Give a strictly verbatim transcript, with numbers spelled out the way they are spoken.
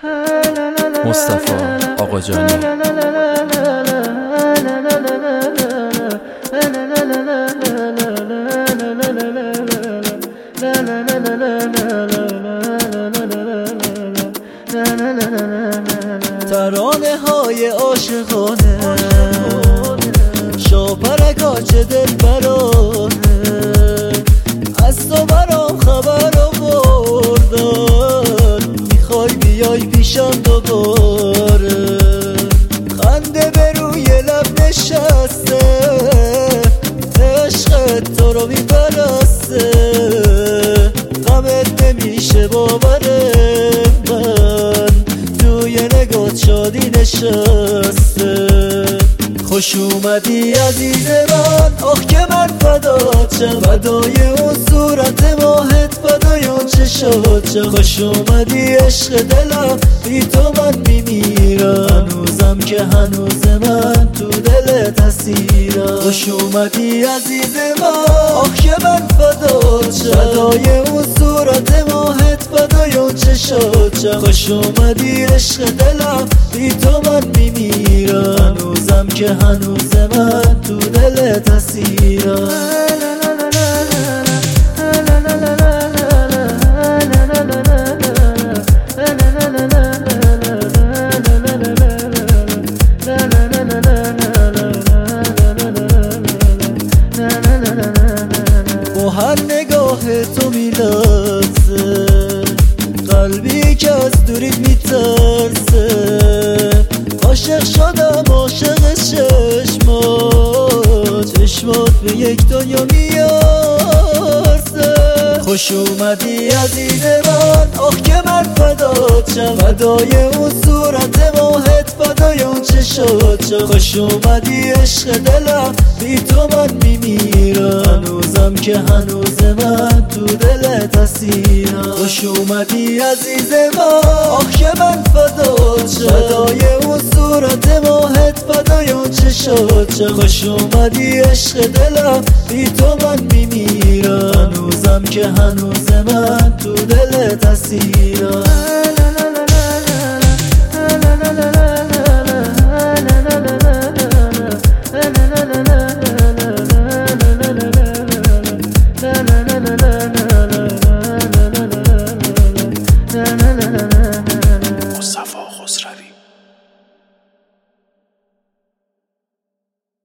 مصطفی آقاجانی. ترانه های عاشقانه شاپرکا چه دل برانه از تو برام خبر آوردن، میخوای بیای پیشم دوباره. خنده به روی لب نشسته، عشقت تو رو میپرسته، غمت نمیشه باوره، من توی نگات شادی نشسته. خوش اومدی عزیز من، آخ که من فدات شم، فدای اون صورت ماهت، فدای اون چشات شم. خوش اومدی عشق دلم، بی تو من میمیرم، هنوزم که هنوز من تو دلت اسیرم. خوش اومدی عزیز من، آخ که من فدات شم، فدای اون صورت ماهت، فدای اون چشات شم. خوش اومدی عشق دلم، بی تو من میمیرم، هنوزم که هنوز من تو دلت اسیرم. با هر نگاه تو میلرزه، قلبی که از دوریت میترسه. عاشق شدم عاشق چشمات، چشمات به یک دنیا میارزه. خوش اومدی عزیز من، آخ که من فدات شم، فدای اون صورت ماهت، فدای اون چشات شم. خوش اومدی عشق دلم، بی تو من میمیرم، هنوزم که هنوز من تو دلت اسیرم. خوش اومدی عزیز من، آخ که من فدات شم، فدای اون صورت ماهت، فدای اون چشات شم. خوش اومدی عشق دلم، بی تو من میمیرم، هنوزم که هنوز من تو دلت اسیرم.